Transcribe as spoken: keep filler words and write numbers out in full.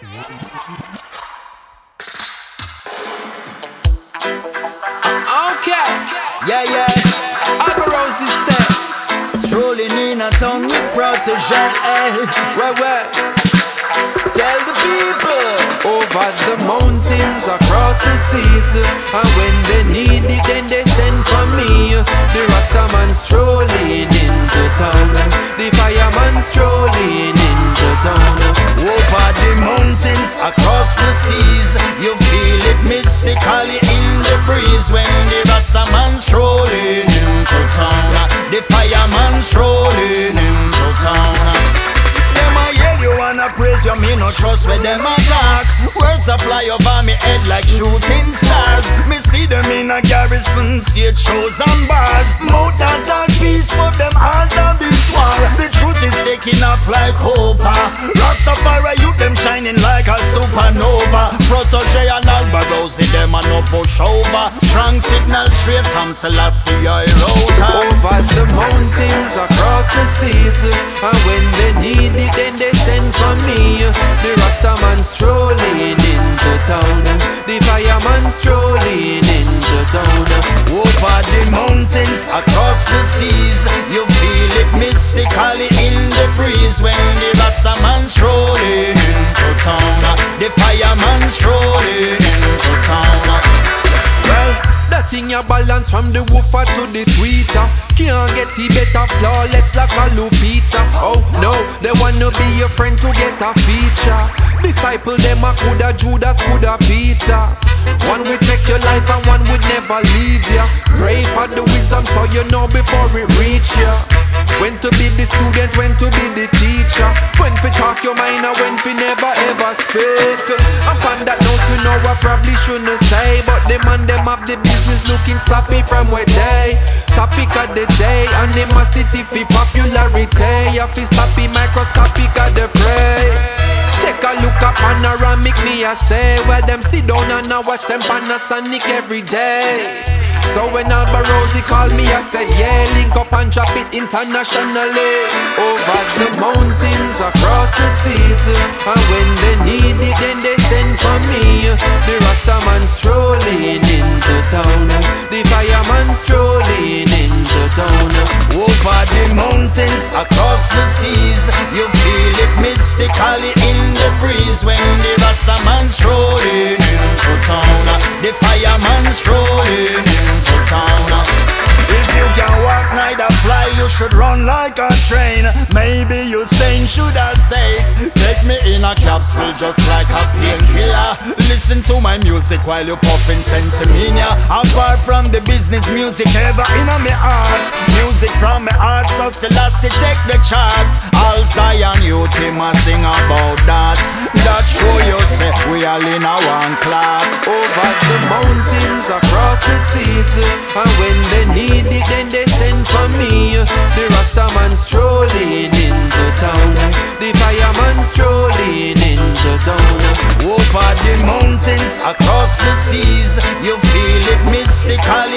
Okay. Yeah, yeah. Albarosi said, strolling in a town with protege. where, where? Tell the people. Over the mountains, across the seas, and when they need it, then they send for me. The Rastaman strolling into town, the fireman strolling into town. Over the mountains, across the seas, you feel it mystically in the breeze when the Rastaman strolling into town, the fireman strolling into town. Them a yell you wanna praise you, me no trust where them attack. Words a fly over me head like shooting stars. Me see them in a garrison, stage shows and bars. Mountains are peace, but them heart a beat war. The truth is taking off like hope. Rastafari youth them shining like a supernova. Protege and Albarosi them a no push over. Strong signal straight from Selassie I wrote. Over the mountains, across the seas, and when they need it, then they send for me. The Rastaman strolling into town, the fireman strolling into town. Over the mountains, across the seas, you feel it mystically in the breeze when the Rastaman strolling into town, the fireman strolling into town. Well, that thing you balance from the woofer to the tweeter. Can't get it better flawless like a Lupita. Oh no, they wanna be your friend to get a feature. Disciple them a coulda Judas, coulda Peter. One will take your life and one would never leave ya. Pray for the wisdom so you know before it reach ya. When to be the student, when to be the teacher. When to talk your mind and when to never ever speak. I'm on that note you know I probably shouldn't say, but them and them have the business looking sloppy from where they. Topic of the day, animosity for popularity. You feel sloppy, microscopic of the prey. Take a look at panoramic, me I say. Well, them sit down and I watch them Panasonic every day. So when Albarosi called me, I said yeah, link up and drop it internationally. Over the mountains, across the seas, and when they need it, then they send for me. The Rastaman strolling into town, the fireman strolling into town. Over the mountains, across the seas, you feel it mystically in the breeze when the Rastaman strolling into town, the fireman strolling into town. If you can walk, neither fly, you should run like a train. Maybe you saying should I say it? Take me in a capsule just like a painkiller. Listen to my music while you puffin' Sensimania. Apart from the business music ever in my heart, music from my heart, so Selassie take the charts. All Zion youth him a sing about that. That show you say we all in a one class. Over the mountains, across the seas, and when they need it, then they send for me. The Rastaman strolling into town, the fireman strolling into town. Over the mountains, across the seas, you feel it mystically